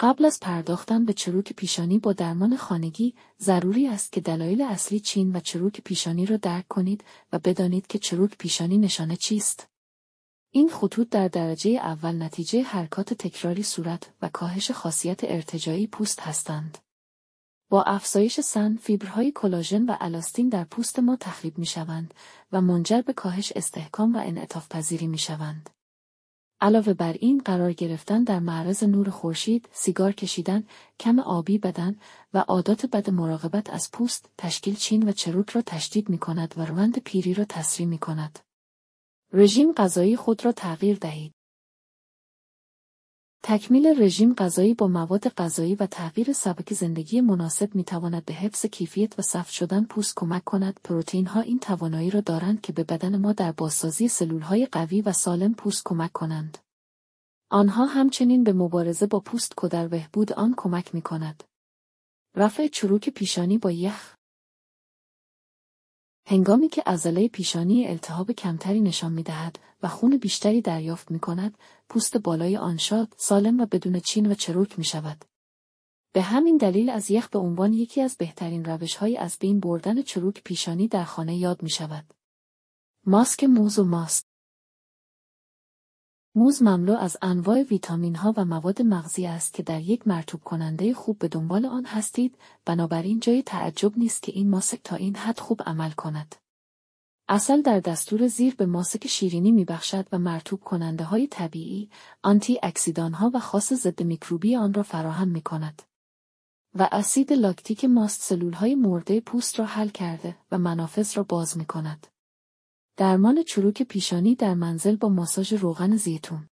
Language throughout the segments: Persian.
قبل از پرداختن به چروک پیشانی با درمان خانگی، ضروری است که دلایل اصلی چین و چروک پیشانی را درک کنید و بدانید که چروک پیشانی نشانه چیست. این خطوط در درجه اول نتیجه حرکات تکراری صورت و کاهش خاصیت ارتجاعی پوست هستند. با افزایش سن، فیبرهای کلاژن و الاستین در پوست ما تخریب می‌شوند و منجر به کاهش استحکام و انعطاف پذیری می‌شوند. علاوه بر این، قرار گرفتن در معرض نور خورشید، سیگار کشیدن، کم آبی بدن و عادات بد مراقبت از پوست، تشکیل چین و چروک را تشدید می‌کند و روند پیری را تسریع می‌کند. رژیم غذایی خود را تغییر دهید. تکمیل رژیم غذایی با مواد غذایی و تغییر سبک زندگی مناسب می‌تواند به حفظ کیفیت و سفت شدن پوست کمک کند. پروتئین‌ها این توانایی را دارند که به بدن ما در بازسازی سلول‌های قوی و سالم پوست کمک کنند. آنها همچنین به مبارزه با پوست کدر بهبود آن کمک می‌کند. رفع چروک پیشانی با یخ. هنگامی که عضله پیشانی التهاب کمتری نشان می‌دهد و خون بیشتری دریافت می‌کند، پوست بالای آن شاد، سالم و بدون چین و چروک می‌شود. به همین دلیل از یخ به عنوان یکی از بهترین روش‌های از بین بردن چروک پیشانی در خانه یاد می‌شود. ماسک موز و ماست. موز مملو از انواع ویتامین‌ها و مواد مغذی است که در یک مرطوب کننده خوب به دنبال آن هستید، بنابراین جای تعجب نیست که این ماسک تا این حد خوب عمل کند. عسل در دستور زیر به ماسک شیرینی می‌بخشد و مرطوب کننده‌های طبیعی، آنتی اکسیدان‌ها و خاص ضد میکروبی آن را فراهم می‌کند. و اسید لاکتیک ماست سلول‌های مرده پوست را حل کرده و منافذ را باز می‌کند. درمان چروک پیشانی در منزل با ماساژ روغن زیتون.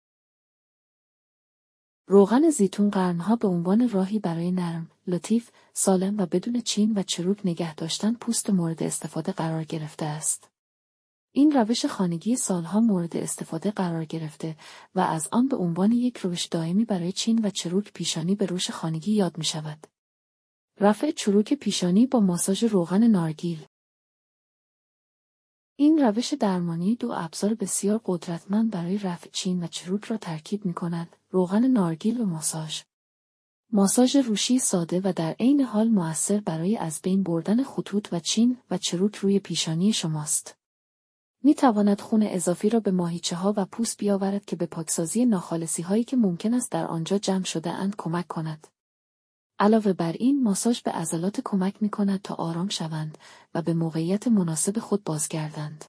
روغن زیتون قرنها به عنوان راهی برای نرم، لطیف، سالم و بدون چین و چروک نگه داشتن پوست مورد استفاده قرار گرفته است. این روش خانگی سالها مورد استفاده قرار گرفته و از آن به عنوان یک روش دائمی برای چین و چروک پیشانی به روش خانگی یاد می شود. رفع چروک پیشانی با ماساژ روغن نارگیل. این روش درمانی دو ابزار بسیار قدرتمند برای رفع چین و چروک را ترکیب می کند: روغن نارگیل و ماساژ. ماساژ روشی ساده و در عین حال مؤثر برای از بین بردن خطوط و چین و چروک روی پیشانی شماست. می تواند خون اضافی را به ماهیچه‌ها و پوست بیاورد که به پاکسازی ناخالصی‌هایی که ممکن است در آنجا جمع شده اند کمک کند. علاوه بر این، ماساژ به عضلات کمک می کند تا آرام شوند و به موقعیت مناسب خود بازگردند.